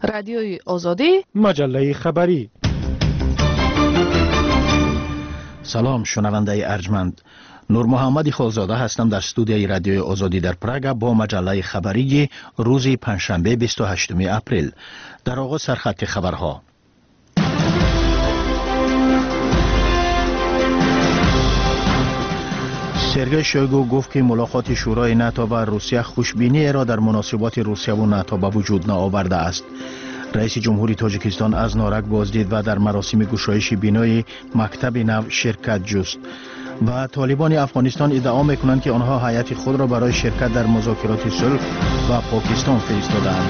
رادیوی آزادی، مجله خبری. سلام شنونده ارجمند، نور محمد خالزاده هستم در استودیوی رادیوی آزادی در پراگ با مجله خبری روز پنجشنبه 28 اپریل. در آغاز سرخط خبرها. سرگئی شویگو گفت که ملاقات شورای ناتو و روسیه خوشبینی را در مناسبات روسیه و ناتو به وجود نآورده است. رئیس جمهوری تاجیکستان از نارک بازدید و در مراسم گشایش بینای مکتب نو شرکت جست. و طالبان افغانستان ادعا میکنند که آنها هیئت خود را برای شرکت در مذاکرات صلح و پاکستان فرستادند.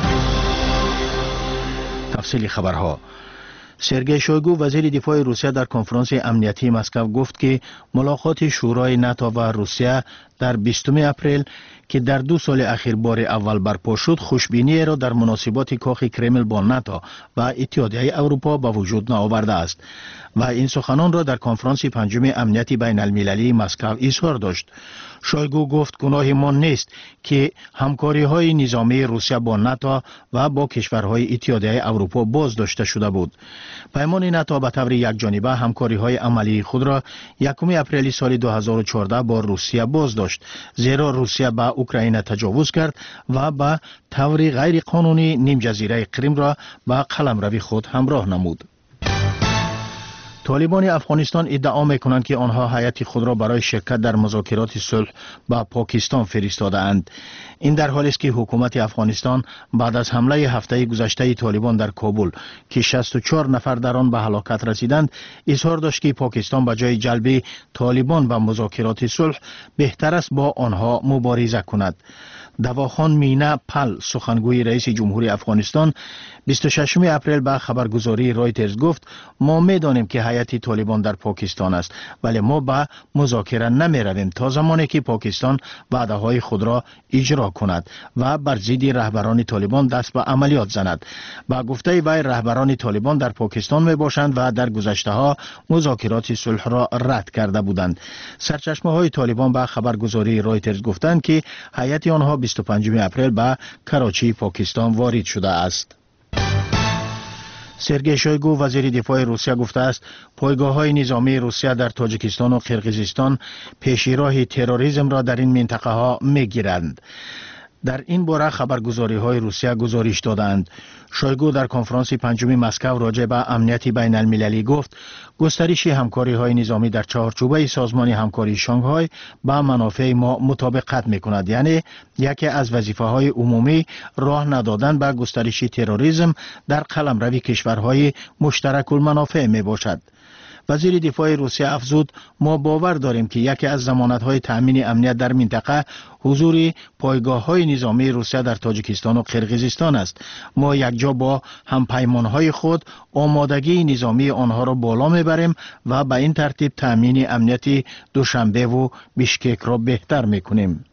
تفصیل خبرها. سرگئی شویگو وزیر دفاع روسیه در کنفرانس امنیتی مسکو گفت که ملاقات شورای ناتو و روسیه در 20 اپریل که در 2 سال اخیر بار اول برپا شد خوشبینی را در مناسبات کاخ کرمل با ناتو و اتحادیه اروپا به وجود نآورده است و این سخنان را در کنفرانس پنجم امنیتی بین المللی مسکو اظهار داشت. شویگو گفت گناه ما نیست که همکاری های نظامی روسیه با ناتو و با کشورهای اتحادیه اروپا باز داشته شده بود. پیمان ناتو به طور یکجانبه همکاری های عملی خود را 1 اپریل سال 2014 با روسیه باز داشت، زیرا روسیه به اوکراین تجاوز کرد و به طور غیر قانونی نیم جزیره کریم را به قلمرو خود همراه نمود. طالبان افغانستان ادعا میکنند که آنها هیئت خود را برای شرکت در مذاکرات صلح با پاکستان فرستاده اند. این در حالی است که حکومت افغانستان بعد از حمله هفته گذشته طالبان در کابل که 64 نفر در آن به هلاکت رسیدند اظهار داشت که پاکستان به جای جلب طالبان به مذاکرات صلح بهتر است با آنها مبارزه کند. دواخان مینا پل سخنگوی رئیس جمهوری افغانستان 26 اپریل به خبرگزاری رایترز گفت ما میدانیم که هیئت طالبان در پاکستان است، ولی ما به مذاکره نمی رویم تا زمانی که پاکستان وعده های خود را اجرا کند و بر ضد رهبران طالبان دست به عملیات زند. با گفته وی رهبران طالبان در پاکستان می باشند و در گذشته ها مذاکرات صلح را رد کرده بودند. سرچشمه های طالبان به خبرگزاری رایترز گفتند که هیئت آنها 25 اپریل به کراچی پاکستان وارد شده است. سرگئی شویگو وزیر دفاع روسیه گفته است پایگاه‌های نظامی روسیه در تاجیکستان و قرقیزستان پیشراه تروریسم را در این منطقه ها می‌گیرند. در این باره خبرگزاری‌های روسیه گزارش دادند. شویگو در کنفرانس پنجم مسکو راجع به امنیت بین المللی گفت گسترش همکاری‌های نظامی در چهارچوبه سازمان همکاری شانگهای با منافع ما مطابقت می‌کند، یعنی یکی از وظیفه‌های عمومی راه ندادن به گسترش تروریسم در قلمرو کشورهای مشترک المنافع میباشد. وزیر دفاع روسیه افزود ما باور داریم که یکی از ضمانت‌های تأمین امنیت در منطقه حضور پایگاه‌های نظامی روسیه در تاجیکستان و قرقیزستان است. ما یکجا با همپیمان‌های خود آمادگی نظامی آنها را بالا میبریم و به این ترتیب تأمین امنیت دوشنبه و بیشکک را بهتر میکنیم.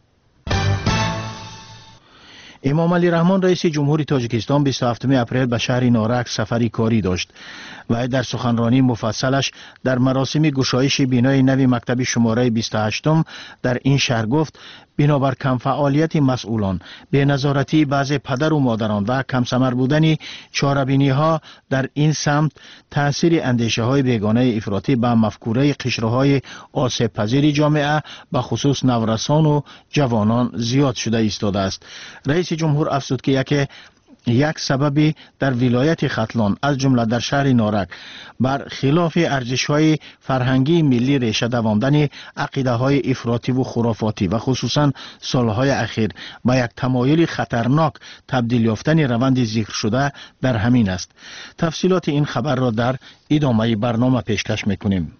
امام علی رحمان رئیس جمهوری تاجیکستان 27 اپریل به شهر نارک سفری کاری داشت و در سخنرانی مفصلش در مراسم گشایش بینای نوی مکتب شماره 28 در این شهر گفت بنابر کم فعالیت مسئولان، بی‌نظارتی بعض پدر و مادران و کم ثمر بودن چاره‌بینی ها در این سمت تاثیر اندیشه های بیگانه افراطی به مفکوره قشرهای آسیب پذیر جامعه به خصوص نورسان و جوانان زیاد شده ایستاده است. رئیس جمهور افزود که یک سبب در ولایت ختلان از جمله در شهر نارک بر خلاف ارزش‌های فرهنگی ملی ریشه دواندن عقیده‌های افراطی و خرافاتی و خصوصا سالهای اخیر با یک تمایل خطرناک تبدیل یافتن روند ذکر شده در همین است. تفصیلات این خبر را در ادامه برنامه پیشکش می‌کنیم.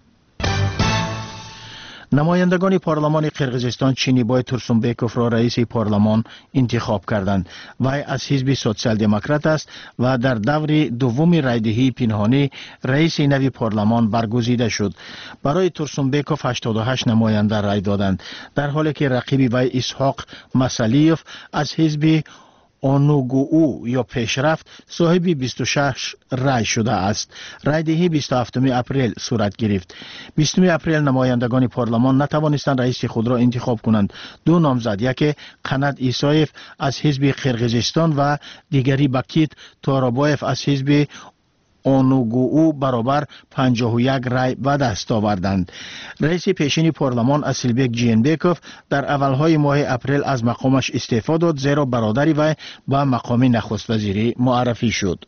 نمایندگان پارلمان قرقیزستان چینیبای تورسونبکوف را رئیس پارلمان انتخاب کردند. وی از حزب سوسیال دموکرات است و در دور دوم رایدهی پنهانی رئیس نوی پارلمان برگزیده شد. برای تورسونبکوف 88 نماینده رای دادند، در حالی که رقیب وی اسحاق مسلیوف از حزب اونوگوو یا پیشرفت صاحب 26 رای شده است. رای دهی 27 اپریل صورت گرفت. 20 اپریل نمایندگان پارلمان نتوانستند رئیس خود را انتخاب کنند. دو نامزد، یکی قنات ایسایف از حزب قرقیزستان و دیگری باکیت تارابایف از حزب اونوگوو برابر 51 رای به دست آوردند. رئیس پیشین پارلمان اسیلبک جینبکوف در اولهای ماه اپریل از مقامش استعفا داد، زیرا برادری وی به مقام نخست وزیری معرفی شد.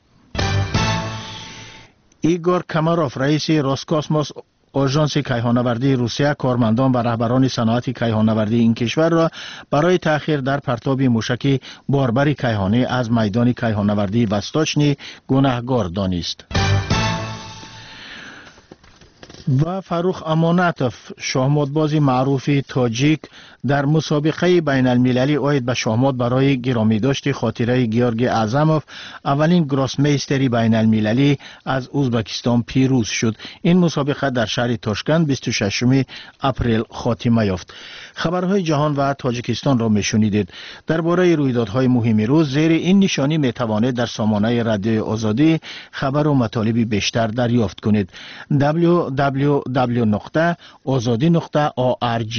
ایگور کماروف رئیس روسکاسموس آژانس کیهان‌آوردی روسیه کارمندان و رهبران صنعت کیهان‌آوردی این کشور را برای تأخیر در پرتاب موشک باربر کیهانی از میدان کیهان‌آوردی وستاچنی گناهکار دانست. و فروخ امانتوف شاهمادباز معروف تاجیک در مسابقه بین المللی عاید به شاهمات برای گرامی داشت خاطره گیورگ اعظموف اولین گراسمیستری بین المللی از ازبکستان پیروز شد. این مسابقه در شهر تاشکند 26 اپریل خاتمه یافت. خبرهای جهان و تاجیکستان را میشنیدید. درباره رویدادهای مهم روز زیر این نشانی میتوانید در سامانه رادیو آزادی خبر و مطالب بیشتر دریافت کنید. www.azadi.org.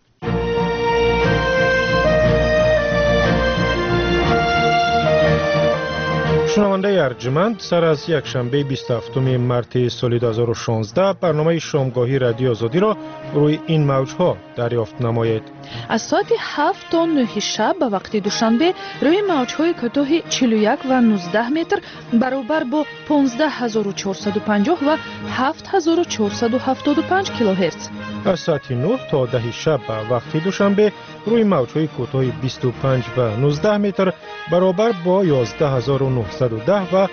شنونده ارجمند، سر از یک شنبه 27 مارس سال 2016 برنامه شامگاهی رادیو آزادی را روی این موجها دریافت نمایید. از ساعت 7 تا 9 شب به وقت دوشنبه روی موجهای کوتاه 41 و 19 متر برابر با 15450 و 7475 کیلوهرتز. از ساعت 9 تا 10 شب به وقت دوشنبه روی موجهای کوتاه 25 و 19 متر برابر با 11910 و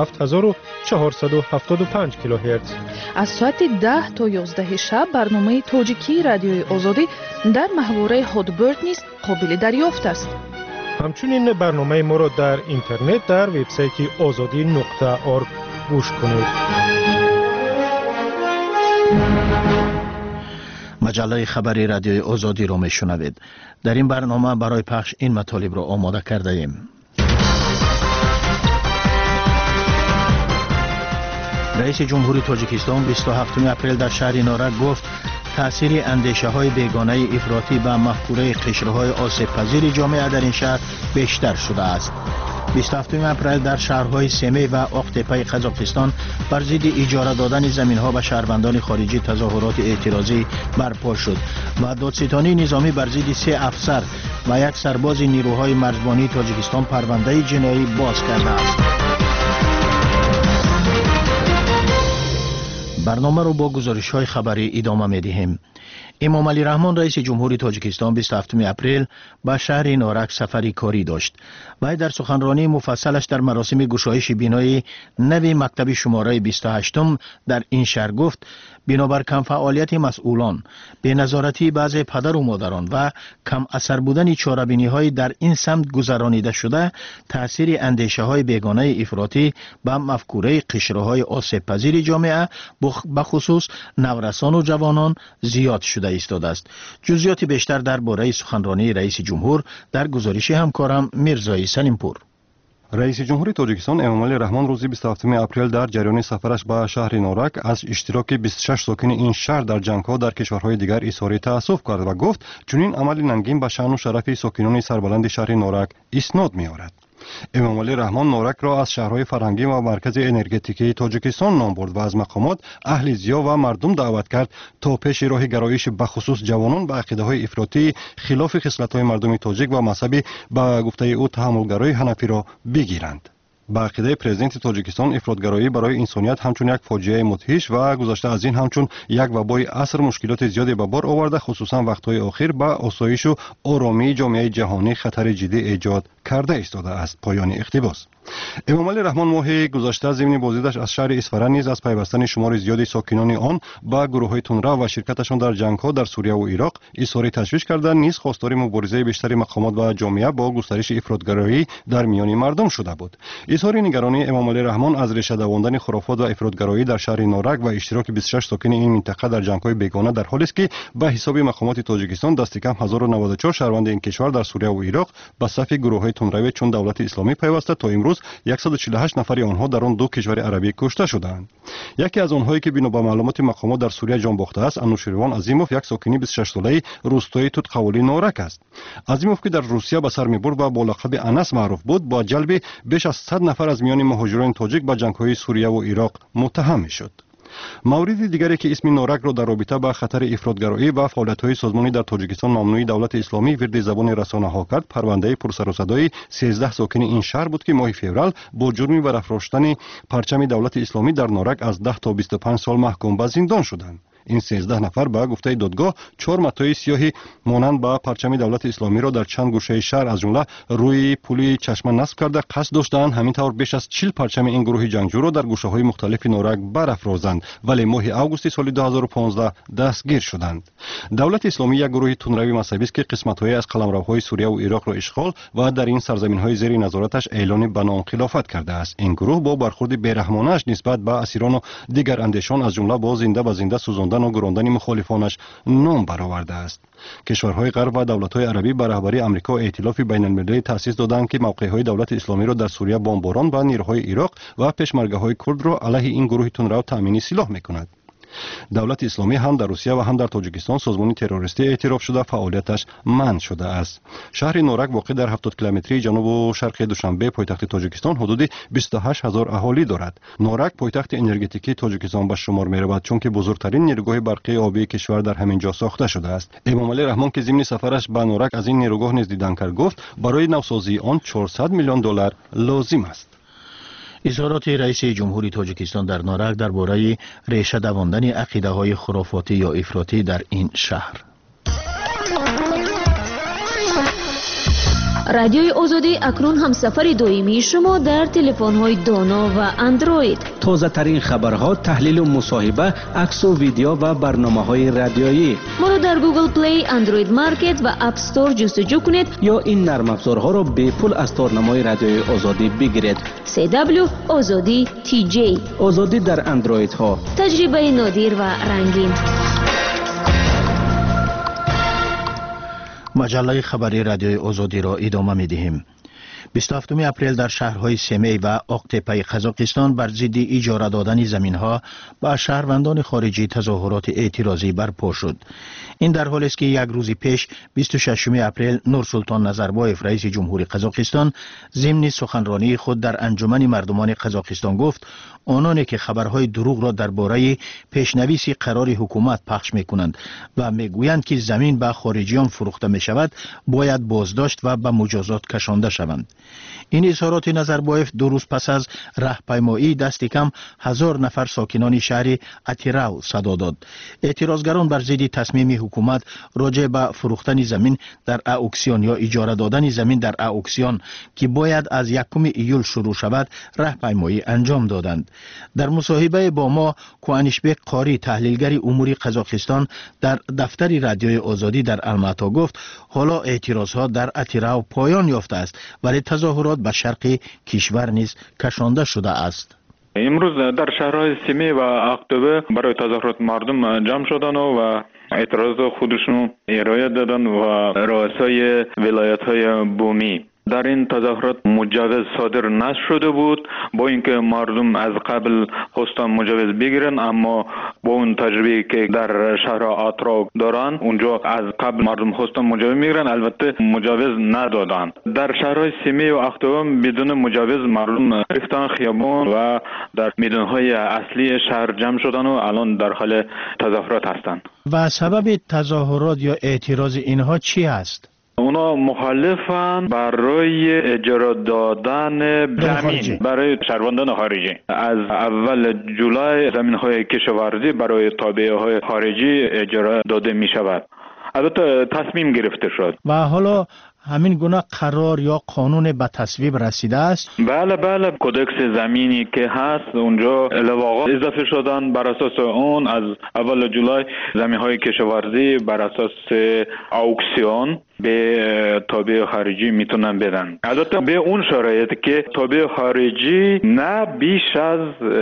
7475 کیلوهرتز. از ساعت 10 تا 11 شب برنامه تاجیکی رادیوی آزادی در محوره هادبرد نیز قابل دریافت است. همچنین برنامه ما را در اینترنت در وبسایت azadi.org گوش کنید. مجله خبری رادیوی آزادی را میشنوید. در این برنامه برای پخش این مطالب را آماده کرده ایم. رئیس جمهوری تاجیکستان 27 اپریل در شهر نارک گفت تأثیر اندیشه های بیگانه افراطی به مفکوره قشرهای آسیب پذیر جامعه در این شهر بیشتر شده است. 27 اپریل در شهرهای سمی و آقتپه قزاقستان بر ضد اجاره دادن زمین‌ها به شهروندان خارجی تظاهرات اعتراضی برپا شد و دادستانی نظامی بر ضد 3 افسر و 1 سرباز نیروهای مرزبانی تاجیکستان پرونده جنایی باز کرده است. برنامه رو با گزارش‌های خبری ادامه می‌دهیم. امام علی رحمان رئیس جمهوری تاجیکستان 27 اپریل به شهر نارک سفری کاری داشت. وی در سخنرانی مفصلش در مراسم گشایش بینای نوی مکتب شماره 28 در این شهر گفت بنابر کم فعالیت مسئولان، بی‌نظارتی بعضی پدر و مادران و کم اثر بودن چاره‌بینی‌های در این سمت گذرانیده شده، تأثیر اندیشه‌های بیگانه افراطی به مفکوره قشرهای آسیب پذیر جامعه به خصوص نورسان و جوانان زیاد شده ایستاده است. جزئیات بیشتر درباره سخنرانی رئیس جمهور در گزارش همکارم میرزایی سلیمپور. رئیس جمهوری تاجیکستان امام علی رحمان روز 27 اپریل در جریان سفرش به شهر نارک از اشتراک 26 ساکن این شهر در جنگ‌ها در کشورهای دیگر اظهار تأسف کرد و گفت چنین عمل ننگین به شأن و شرف ساکنان سربلند شهر نارک اسناد می‌آورد. امام علی رحمان نارک را از شهرهای فرهنگی و مرکز انرژتیکی تاجیکستان نام برد و از مقامات اهل ضیا و مردم دعوت کرد تا پیش راه گرایش به خصوص جوانان به عقیده‌های افراطی خلاف خصلت‌های مردم تاجیک و مذهبی به گفته او تحملگرای حنفی را بگیرند. با عقیده پرزیدنت تاجیکستان افراطگرایی برای انسانیت همچون یک فاجعه مدهش و گذشته از این همچون یک وبای عصر مشکلات زیادی به بار آورده، خصوصا وقت‌های اخیر به آسایش و آرامی جامعه جهانی خطر جدی ایجاد کرده ایستاده است. پایان اقتباس. امام علی رحمان ماه گذشته ضمن بازدیدش از شهر اصفهان نیز از پیوستن شمار زیادی ساکنان آن با گروه‌های تندرو و شرکتشان در جنگ‌ها در سوریه و عراق اظهار تشویش کردند، نیز خواستار مبارزه بیشتر مقامات و جامعه با گسترش افراطگرایی در میان مردم شده بود. اظهار نگرانی امام علی رحمان از ریشه دواندن خرافات و افراطگرایی در شهر نارک و اشتراک 26 ساکن این منطقه در جنگ‌های بیگانه در حالی است که به حساب مقامات تاجیکستان دست کم 1094 شهروند این کشور در سوریه و عراق به صف گروه‌های تندروی چون دولت اسلامی پیوسته تا امروز 148 نفر آنها در آن دو کشور عربی کشته شدند. یکی از آنهایی که بنا به معلومات مقامات در سوریه جان باخته است انوشیروان عظیموف، یک ساکن 26 ساله‌ای روستای توتقولی نارک است. عظیموف که در روسیه به سر می‌برد و با لقب انس معروف بود، با جلب بیش از 100 نفر از میان مهاجران تاجیک به جنگ‌های سوریه و عراق متهم می‌شد. مورد دیگری که اسم نارک را در رابطه با خطر افراطگرایی و فعالیت‌های سازمانی در تاجیکستان ممنوعی دولت اسلامی ورد زبان رسانه‌ها کرد، پرونده پرسر و صدای 13 ساکن این شهر بود که ماه فوریه با جرم برافراشتن پرچم دولت اسلامی در نارک از 10 تا 25 سال محکوم به زندان شدند. این 13 نفر به گفته دادگاه 4 متای سیاهی مانند با پرچم دولت اسلامی را در چند گوشه شهر از جمله روی پل چشمه نصب کرده قصد داشتند همینطور بیش از 40 پرچم این گروه جنگجو را در گوشه‌های مختلف نارک برافرازند، ولی ماه آگوست سال 2015 دستگیر شدند. دولت اسلامی یک گروه تندروی مذهبی است که قسمت‌های از قلمروهای سوریه و عراق را اشغال و در این سرزمین‌های زیر نظارتش اعلان بنا خلافت کرده است. این گروه با برخورد بی‌رحمانه‌اش نسبت به اسیران و دیگر اندیشان از جمله با زنده به زنده سوزاندن و گراندن مخالفانش نام برآورده است. کشورهای غرب و دولت‌های عربی به رهبری آمریکا ائتلاف بین‌المللی تأسیس دادند که موقع‌های دولت اسلامی را در سوریه بمباران و نیروهای عراق و پشمرگه‌های کرد را علیه این گروه تندرو تامین سلاح می‌کند. دولت اسلامی هم در روسیه و هم در تاجیکستان سازمان تروریستی اعتراف شده فعالیتش منع شده است. شهر نارک واقع در 70 کیلومتری جنوب و شرق دوشنبه پایتخت تاجیکستان حدود 28000 اهالی دارد. نارک پایتخت انرژتیکی تاجیکستان به شمار می‌رود چون که بزرگترین نیروگاه برقی آبی کشور در همین جا ساخته شده است. امام علی رحمان که ضمن سفرش به نارک از این نیروگاه نیز دیدن کرد گفت برای نوسازی آن 400 میلیون دلار لازم است. اظهارات رئیس جمهوری تاجیکستان در نارک درباره ریشه دواندن عقیده‌های خرافاتی یا افراطی در این شهر. رادیوی آزادی اکنون هم سفر دائمی شما در تلفن‌های دانا و اندروید. تازه ترین خبرها، تحلیل و مصاحبه، عکس و ویدیو و برنامه‌های رادیویی. ما را در گوگل پلی، اندروید مارکت و اپ استور جستجو کنید یا این نرم افزارها را به پول از تارنمای رادیوی آزادی بگیرید. CW آزادی TJ. آزادی در اندروید ها. تجربه نادر و رنگین. مجله خبری رادیوی آزادی را ادامه می‌دهیم. 27 اپریل در شهرهای سمی و آقتپه قزاقستان بر ضد اجاره دادن زمین‌ها به شهروندان خارجی تظاهرات اعتراضی برپا شد. این در حالی است که یک روز پیش 26 اپریل نورسلطان نظربایف رئیس جمهوری قزاقستان ضمن سخنرانی خود در انجمن مردمان قزاقستان گفت آنانی که خبرهای دروغ را درباره پیشنویس قرار حکومت پخش می‌کنند و می‌گویند که زمین به خارجیان فروخته می‌شود باید بازداشت و به مجازات کشانده شوند. این اظهارات نظربایف 2 روز پس از راهپیمایی دست کم 1000 نفر ساکنان شهر اتیراو صدا داد. اعتراضگران بر ضد تصمیم حکومت راجع به فروختن زمین در اکسیون یا اجاره دادن زمین در اکسیون که باید از 1 ایول شروع شود راهپیمایی انجام دادند. در مصاحبه با ما کوانیشبک قاری تحلیلگر امور قزاقستان در دفتر رادیوی آزادی در الماتا گفت حالا اعتراضها در اتیراو پایان یافته است ولی تظاهرات به شرق کشور نیز کشانده شده است. امروز در شهرهای سمی و آقتپه برای تظاهرات مردم جمع شدند و اعتراض خودشون ارائه دادن و رؤسای ولایت‌های بومی. در این تظاهرات مجوز صادر نشده بود، با اینکه مردم از قبل خواستن مجوز بگیرن، اما با اون تجربه که در شهر آتراو دارن اونجا از قبل مردم خواستن مجوز میگیرن، البته مجوز ندادن. در شهرهای سمی و آقتپه بدون مجوز مردم ریختن خیابان و در میدانهای اصلی شهر جمع شدن و الان در حال تظاهرات هستند. و سبب تظاهرات یا اعتراض اینها چی است؟ اونا مخالفن برای اجاره دادن زمین برای شهروندان خارجی. از اول جولای زمین‌های کشاورزی برای تابعه‌های خارجی اجاره داده می شود. البته تصمیم گرفته شد و حالا همین گونه قرار یا قانون به تصویب رسیده است؟ بله کودکس زمینی که هست اونجا لواقات اضافه شدن. بر اساس اون از اول جولای زمین‌های کشاورزی بر اساس آوکسیون به تابع خارجی میتونن بدن. البته به اون شرایط که تابع خارجی نه بیش از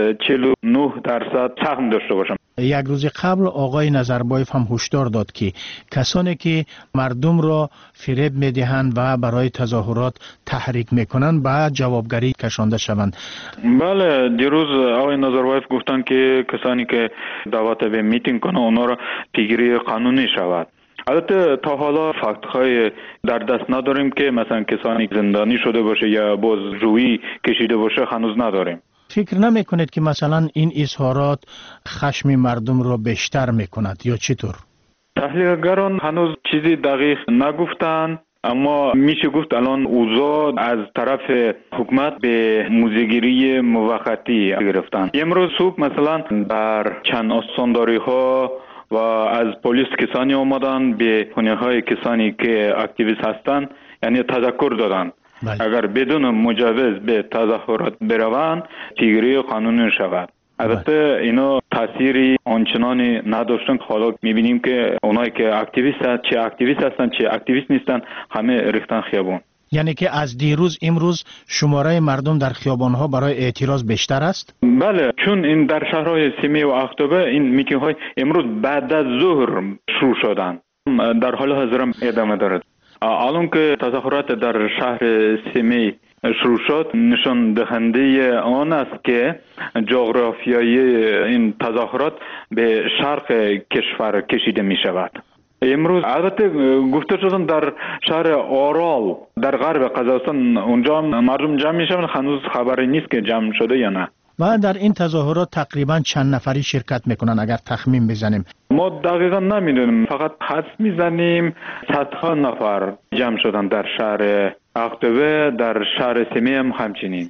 49% سهم داشته باشن. یک روز قبل آقای نظربایف هم هشدار داد که کسانی که مردم را فریب میدهند و برای تظاهرات تحریک میکنند به جوابگری کشانده شوند. بله دیروز آقای نظربایف گفتن که کسانی که دعوت به میتینگ کنند اونا را پیگیری قانونی شود. البته تا حالا فاکت‌های در دست نداریم که مثلا کسانی زندانی شده باشه یا بازجویی کشیده باشه هنوز نداریم. فکر نمی کنید که مثلا این اظهارات خشم مردم را بیشتر میکند یا چطور؟ تحلیلگران هنوز چیزی دقیق نگفتن، اما میشه گفت الان اوضاع از طرف حکومت به موضع‌گیری موقتی گرفتن. امروز صبح مثلا در چند استانداری ها و از پلیس کسانی اومدن به خونه های کسانی که اکتیویست هستند، یعنی تذکر دادن اگر بدون مجوز به تظاهرات بروند پیگیری قانونی شود. البته اینا تأثیری آنچنانی نداشتن. حالا میبینیم که اونایی که اکتیویست هستند، چه اکتیویست هستند چه اکتیویست نیستن، همه ریختن خیابون. یعنی که از دیروز امروز شماره مردم در خیابان‌ها برای اعتراض بیشتر است؟ بله، چون این در شهرهای سیمی و اکتوبر این میتینگ‌های امروز بعد از ظهر شروع شدن، در حال حاضر هم ادامه دارد. الان که تظاهرات در شهر سیمی شروع شد نشان دهنده آن است که جغرافیای این تظاهرات به شرق کشور کشیده می شود. امروز البته گفته شدن در شهر آرال در غرب قزاقستان اونجا مردم جمع می شوند، هنوز خبری نیست که جمع شده یا نه. و در این تظاهرات تقریبا چند نفری شرکت میکنن اگر تخمین بزنیم؟ ما دقیقا نمیدونیم، فقط حدس میزنیم صدها نفر جمع شدن در شهر اکتوبر، در شهر سیمی هم همچنین.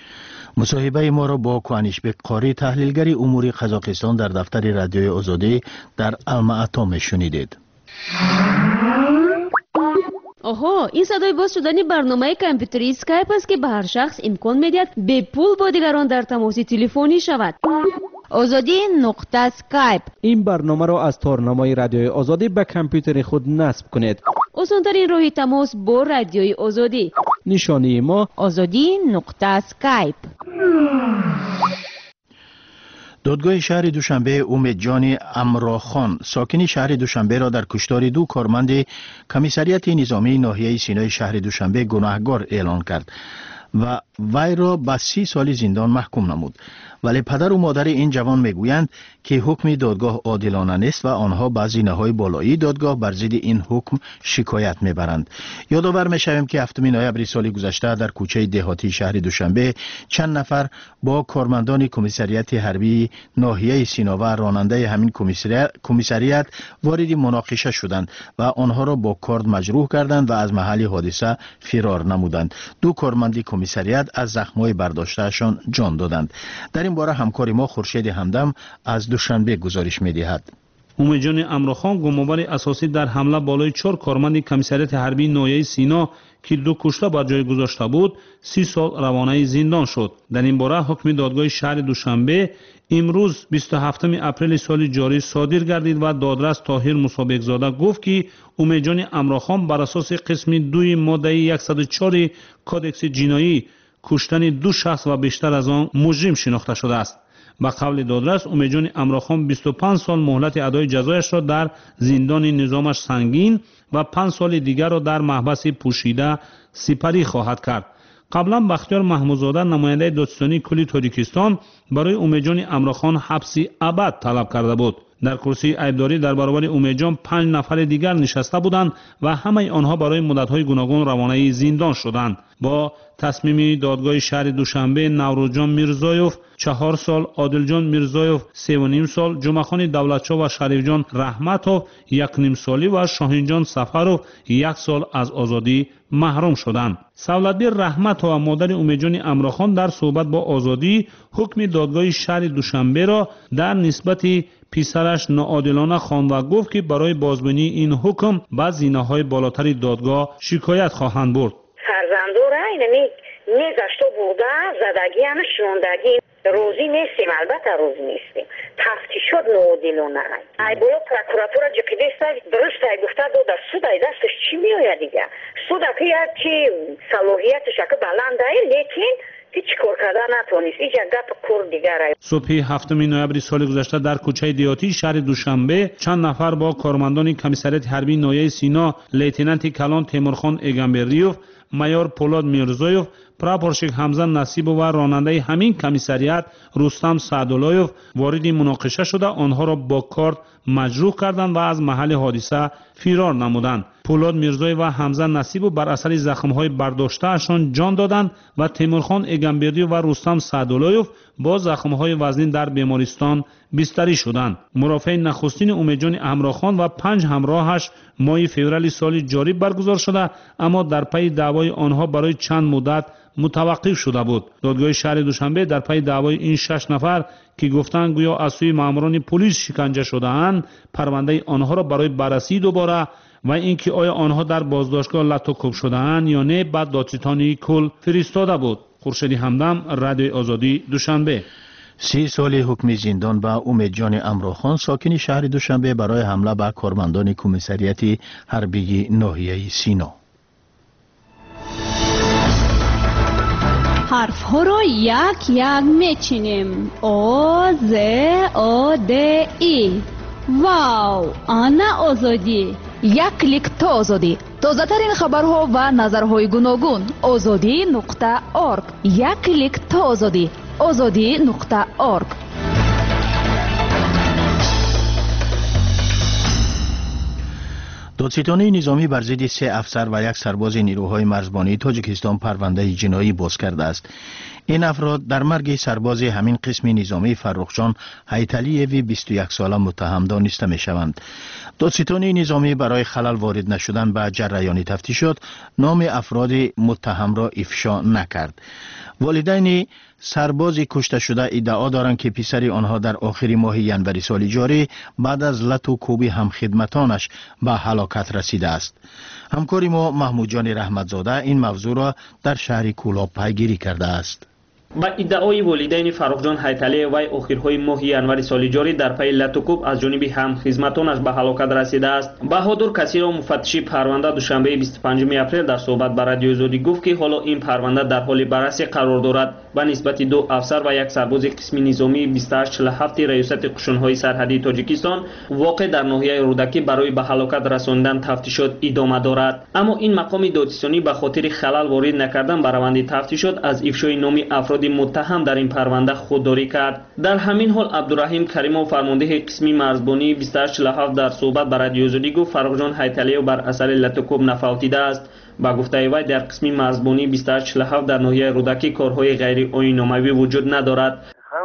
مصاحبه ما را با کوانیشبک قاری تحلیلگری امور قزاقستان در دفتر رادیوی آزادی در المعطا شنیدید. آها، این صدای باز شدن برنامه کامپیوتری اسکایپ است که به هر شخص امکان میدهد به پول با دیگران در تماس تلفنی شود. آزادی نقطه اسکایپ. این برنامه را از تارنمای رادیوی آزادی به کامپیوتر خود نصب کنید. آسان‌ترین راه تماس با رادیوی آزادی. نشانی ما آزادی نقطه اسکایپ. دادگاه شهر دوشنبه امیدجان امراخان ساکن شهر دوشنبه را در کشتار دو کارمند کمیسریت نظامی ناحیه سینای شهر دوشنبه گناهکار اعلان کرد و وی را به 30 سال زندان محکوم نمود. ولی پدر و مادر این جوان میگویند که حکم دادگاه عادلانه نیست و آنها به زینه‌های بالایی دادگاه بر ضد این حکم شکایت میبرند. یادآور میشویم که 7 نوامبر سال گذشته در کوچه دهاتی شهر دوشنبه چند نفر با کارمندان کمیسریت حربی ناحیه سینا و راننده همین کمیسریت وارد مناقشه شدند و آنها را با کارد مجروح کردند و از محل حادثه فرار نمودند. دو کارمند کمیسریت از زخم‌های برداشتهشان جان دادند. در این باره همکار ما خورشید همدم از دوشنبه گزارش می‌دهد. امیدجان امراخان گمانبر اساسی در حمله بالای 4 کارمند کمیسریت حربی ناحیه سینا که 2 کشته بر جای گذاشته بود 30 سال روانه زندان شد. در این باره حکم دادگاه شهر دوشنبه امروز 27 اپریل سال جاری صادر گردید و دادرس طاهر مسابقزاده گفت که امیدجان امراخان بر اساس قسم 2 ماده 104 کدکس جنایی کشتن 2 شخص و بیشتر از آن مجرم شناخته شده است. با قول دادرس امیدجان امراخان 25 سال مهلت ادای جزایش را در زندان نظامش سنگین و 5 سال دیگر را در محبس پوشیده سپری خواهد کرد. قبلا بختیار محمودزاده نماینده دادستانی کل تاجیکستان برای امیدجان امراخان حبس ابد طلب کرده بود. در کرسی عیبداری در برابر امیدجان 5 نفر دیگر نشسته بودند و همه آنها برای مدت‌های گوناگون روانه زندان شدند. با تصمیم دادگاه شهر دوشنبه نوروزجان میرزایوف 4 سال، عادلجان میرزایوف 3.5 سال، جمعخان دولتشاه و شریفجان رحمتوف 1.5 سالی و شاهینجان سفروف 1 سال از آزادی محروم شدند. سولتبیر رحمتوف و مادر امیدجان امراخان در صحبت با آزادی حکم دادگاه شهر دوشنبه را در نسبت پسرش ناعادلانه خواند و گفت که برای بازبینی این حکم به زینه‌های بالاتر دادگاه شکایت خواهند برد. فرزندو را اینمی نگشته بوده زدگی همه شوندگی روزی نیستیم، البته روزی نیستیم. تفتیشات ناعادلانه ای باید پروکوراتورا جقیدسته درست ای گفته دو در سود ای دستش چی میآید دیگه. سود که یکی صلاحیتش که بلند ای لیکن هیچ کار کردن نتونست. اینجا گپ کور دیگر ای. صبح 7 نوامبر سال گذشته در کوچه دیاتی شهر دوشنبه چند نفر با کارمندان کمیساریات حربی ناحیه سینا لیتنانت کلان تیمورخان ایگانبریوف، مایور پولاد میرزایوف، پراپورشیک حمزه نصیب و راننده همین کمیساریات رستم سعداللهیف وارد مناقشه شده آنها را با کارت مجروح کردند و از محل حادثه فرار نمودند. پولاد میرزایوف و حمزه نصیب بر اثر زخم‌های برداشته‌شان جان دادند و تیمورخان ایگانبریوف و رستم سعداللهیف با زخم‌های وزنی در بیمارستان بستری شدند. مرافع نخستین امیدجان امراخان و 5 همراهش ماه فوریه سال جاری برگزار شده اما در پی دعوای آنها برای چند مدت متوقف شده بود. دادگاه شهر دوشنبه در پی دعوای این 6 نفر که گفتند گویا از سوی ماموران پلیس شکنجه شده‌اند پرونده آنها را برای بررسی دوباره و اینکه آیا آنها در بازداشتگاه لطوکوب شده‌اند یا نه بعد دادستانی کل فرستاده بود. خورشید همدم، رادیو آزادی، دوشنبه. 30 سال حکم زندان به امیدجان امراخان ساکن شهر دوشنبه برای حمله به کارمندان کمیساریات حربی ناحیه سینا. حرف ها را یک یک میچینیم. او ز او د ای. واو، آنا آزادی. یک کلیک تا آزادی. تازه ترین خبرها و نظرهای گوناگون. azadi.org. یک کلیک تا آزادی. azadi.org. دادستانی نظامی بر ضد 3 افسر و 1 سرباز نیروهای مرزبانی تاجیکستان پرونده جنایی باز کرده است. این افراد در مرگ سرباز همین قسم نظامی فرخجان حیتلیوی 21 ساله متهم دانسته می شوند. دادستانی نظامی برای خلل وارد نشدن به جریان تفتیشات نام افراد متهم را افشا نکرد. والدین سرباز کشته شده ادعا دارند که پسر آنها در آخر ماه ژانویه سال جاری بعد از لط و کوب همخدمتانش به هلاکت رسیده است. همکار ما محمود جان رحمتزاده این موضوع را در شهر کولاب پیگیری کرده است. با ادعای والدین فرخجان حیتلی وی آخرهای ماه ژانویه سال جاری در پی لط و کوب از جانب همخدمتانش به هلاکت رسیده است. بهادر کثیر مفتشی پرونده دوشنبه 25 اپریل در صحبت با رادیو آزادی گفت که حالا این پرونده در حال بررسی قرار دارد به نسبت 2 افسر و 1 سرباز قسم نظامی 2847 ریاست قشون‌های سرحدی تاجیکستان واقع در ناحیه رودکی برای به هلاکت رساندن تفتیشات ادامه دارد. اما این مقام دادستانی به خاطر خلل وارد نکردن به روند تفتیشات از افشای نام افراد متهم در این پرونده خودداری کرد. در همین حال عبدالرحیم کریمov فرمانده قسم مرزبانی 2847 در صحبت با رادیو آزادی گفت فرخجان حیتلی بر اثر لط و کوب نفوتیده است. با گفته وی در قسم مرزبانی 2847 در ناحیه رودکی کارهای غیر آیین‌ناموی وجود ندارد.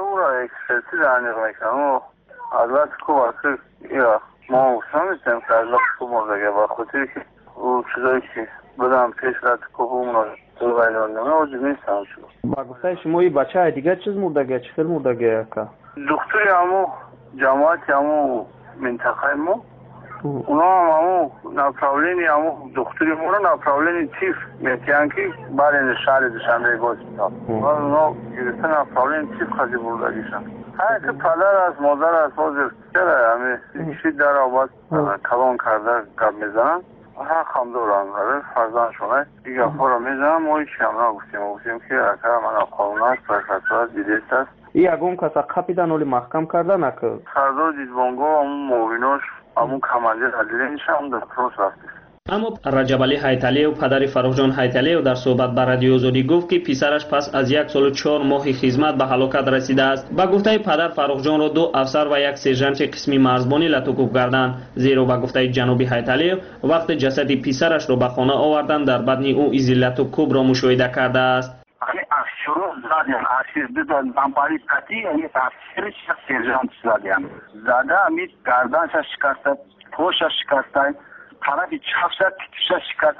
ما فهمیدیم که از لطف مرده با خاطری که او چیزایی که بدم پیش لطف کوبومون تو غیرانده موجود نیستم شد. با گفته شما این بچه دیگه چیز مردگه چی خیلی مردگه که دکتری همو جماعتی همو منطقه ما اونا همو ناپراولینی همو دکتری ما رو ناپراولینی تیف میتیان که برای شهر دوشنبه باز میتام اونا گرفته ناپراولینی تیف خواهی بردگیشن های که پدر از مادر از حاضر چرا همه ایشی در آباد کلان کرده گب میزنن حق هم دارن فرزان شونه این گفت را میزنن ما هیچی هم نگفتیم که اکر من قانون است پرکتور دیدیست است این اگه اون کسا قپیدن ولی محکم کرده نکرد سردار دیدبانگو همون مویناش همون کمانجر حدیدینش هم در پروس رفتید. اما رجب علی حیتلی و پدر فرخجان حیتلی در صحبت با رادیو آزادی گفت که پسرش پس از 1 سال و 4 ماه خدمت به هلاکت رسیده است. با گفته پدر فرخجان را 2 افسر و 1 سرژنت قسمی مرزبانی لط و کوب کردند. زیرا با گفته جناب حیتلی وقت جسد پسرش را به خانه آوردند در بدن او از لط و کوب را مشاهده کرده است. شروع زدیم ارشیو بدون دنبالی پتی یعنی تفسیرش سرژنت زدیم زده امید گردنش شکسته پوشش شکسته طرفی چپ شد پیتش شکسته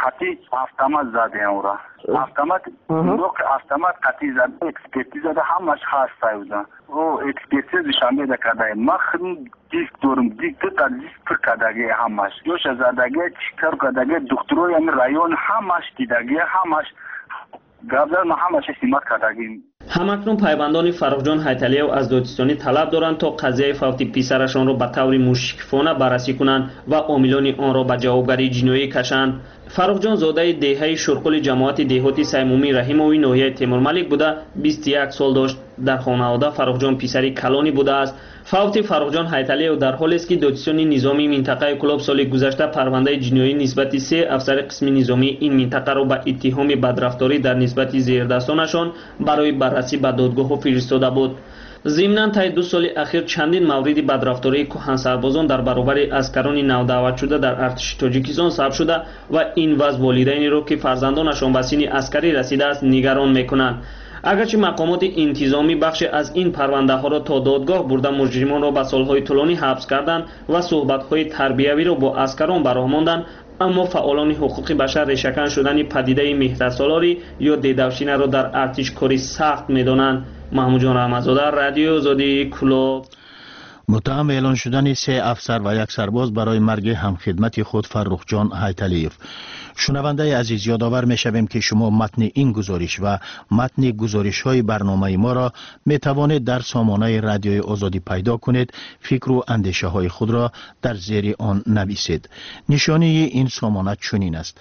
قطعی автомат زده اورا автомат دوق автомат قطعی زده اکسپرتیز زده همش هست سایودا او اکسپرتیز شامل کرده ما خن دیسک دورم دیک تا دیسک کداگی همش جوش زدگی چیکار کداگی دکترای این رایون همش دیدگی همش گابزار همش استعمال کداگی ҳамакнун пайвандони Фаррухҷон Ҳайталиев аз Додистонӣ талаб доранд то қазияи фавти писарашонро ба таври мушкифона баррасӣ кунанд ва омилони онро ба ҷавобгарии ҷиноӣ кашанд. Фаррухҷон зодаи деҳаи шурқули ҷамоати деҳоти Саймумии Раҳимови ноҳияи Темурмалик буда 21 сол дошт. дар хонавода Фаррухҷон писари калони будааст. фавти Фаррухҷон Ҳайталиев дар ҳолест ки Додистони низомии минтақаи Кӯлоб соли гузашта парвандаи ҷиноӣ нисбати 3 афсари қисми низомии ин минтақаро ба иттиҳоми бадрафторӣ дар нисбати зердастонашон барои баррасӣ ба додгоҳҳо фиристода буд. зимнан таи 2 соли ахир чандин мавриди бадрафтории кӯҳансарбозон дар баробари аскарони навдаъватшуда дар артиши Тоҷикистон сабт шуда ва ин вазъ волидайнеро ки фарзандонашон ба синни аскарӣ расидааст нигарон мекунанд. агарчи мақомоти интизомӣ бахше аз ин парвандаҳоро то додгоҳ бурда муҷримонро ба солҳои тӯлонӣ ҳабс карданд ва суҳбатҳои тарбиявиро бо аскарон бароҳ монданд, аммо фаъолони ҳуқуқи башар решакан шудани падидаи меҳрасолорӣ ё дедавшинаро дар артиш кори сахт медонанд. маҳмуҷон раҳматзода, радиои озодии Кӯлоб. متهم اعلان شدن 3 افسر و 1 سرباز برای مرگ همخدمت خود فرخجان حیتلیف. شنونده عزیز، یادآور می‌شویم که شما متن این گزارش و متن گزارش‌های برنامه ما را می‌توانید در سامانه رادیوی آزادی پیدا کنید. فکر و اندیشه‌های خود را در زیر آن نویسید. نشانی این سامانه چنین است: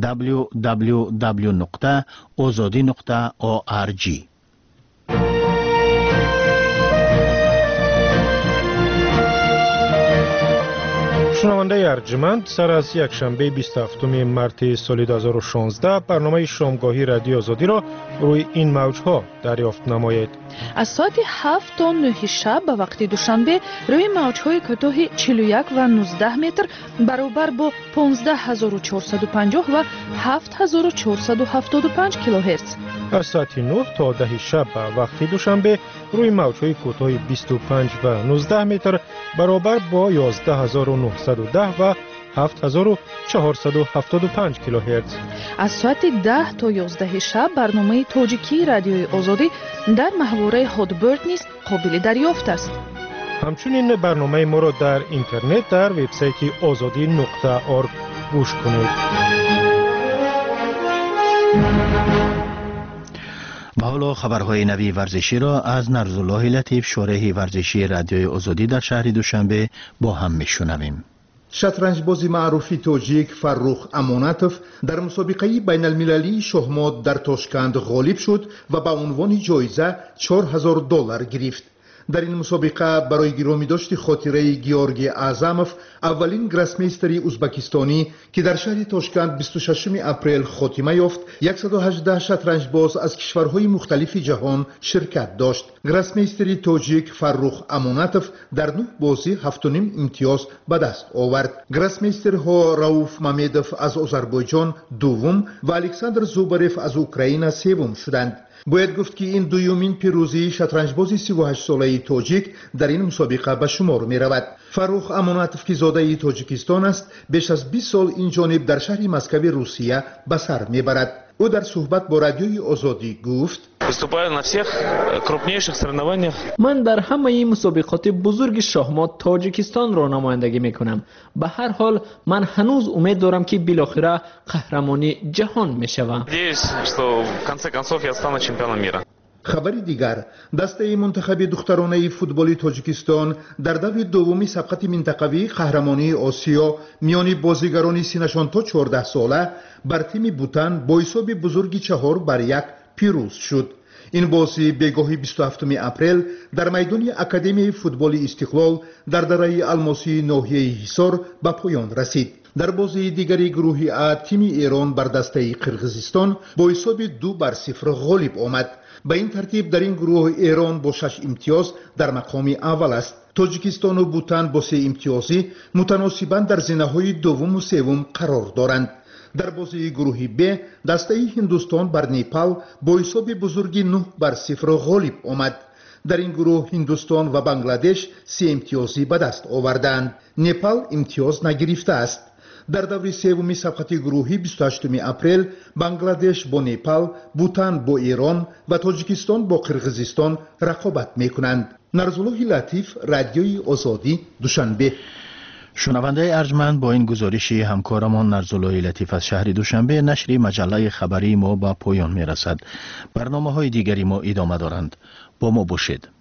www.azadi.org. شنونده ارجمند، سر از یک شنبه 27 مارت سال 2016 برنامه شامگاهی رادیو آزادی را روی این موج‌ها دریافت نمایید. از ساعت 7 تا 9 شب به وقت دوشنبه روی موج‌های کوتاه 41 و 19 متر برابر با 15450 و 7475 کیلوهرتز. از ساعت 9 تا 10 شب به وقت دوشنبه روی موج‌های کوتاه 25 و 19 متر برابر با 11910 و 7475 کیلوهرتز. از ساعت 10 تا 11 شب برنامه تاجیکی رادیوی آزادی در محوره هادبرد نیز قابل دریافت است. همچنین برنامه ما را در اینترنت در وبسایت azadi.org گوش کنید. و حالا خبرهای نوی ورزشی را از نرزالله لطیف، شارح ورزشی رادیوی آزادی در شهر دوشنبه با هم میشنویم. شطرنجباز معروف تاجیک فرخ امانتوف در مسابقه بین المللی شهمات در تاشکند غالب شد و به عنوان جایزه $4000 گرفت. در این مسابقه برای گرامی داشت خاطره گیورگی اعظموف، اولین گراسمیستری ازبکستانی که در شهر تاشکند 26 اپریل خاتمه یافت، 118 شطرنجباز از کشورهای مختلف جهان شرکت داشت. گراسمیستری تاجیک فرخ امانتوف در 9 بازی 7.5 امتیاز به دست آورد. گراسمیسترها راوف مامدوف از آذربایجان دوم و الکساندر زوبرف از اوکراین سوم شدند. باید گفت که این دومین پیروزی شطرنجباز 38 ساله تاجیک در این مسابقه به شمار می رود. فرخ امانتوف که زاده تاجیکستان است، بیش از 20 سال این جانب در شهر مسکو روسیه به سر می برد. او در صحبت با رادیوی آزادی گفت: من در همه مسابقات بزرگ شахмат تاجیکستان را نمایندگی میکنم. به هر حال من هنوز امید دارم که بالاخره قهرمانی جهان میشوم. خبری دیگر، دسته منتخب دخترانه فوتبال تاجیکستان در دور دومی سبقت منطقوی قهرمانی آسیا میان بازیگران سنشان تا 14 ساله بر تیم بوتان با حساب بزرگی 4-1 پیروز شد. این بازی بگاهی 27 اپریل در میدان اکادمی فوتبال استقلال در دره الماسی ناحیه حصار به پایان رسید. در بازی دیگری گروه ا تیم ایران بر دسته قرقیزستان با حساب 2-0 غالب آمد. به این ترتیب در این گروه ایران با 6 امتیاز در مقام اول است. تاجیکستان و بوتان با 3 امتیازی متناسباً در زینه‌های دوم و سوم قرار دارند. در بازی گروه ب دسته هندوستان بر نیپال با حساب بزرگی 9-0 غالب آمد. در این گروه هندوستان و بنگلادش 3 امتیازی به دست آوردند. نیپال امتیاز نگرفته است. در دور سوم صفحه گروهی 28 اپریل بنگلادش با نپال، بوتان با ایران و تاجیکستان با قرقیزستان رقابت میکنند. نرزالله لطیف، رادیوی آزادی، دوشنبه. شنونده ارجمند، با این گزارشی همکارمان نرزالله لطیف از شهر دوشنبه نشر مجله خبری ما با پایان میرسد. برنامه‌های دیگری ما ادامه دارند. با ما باشید.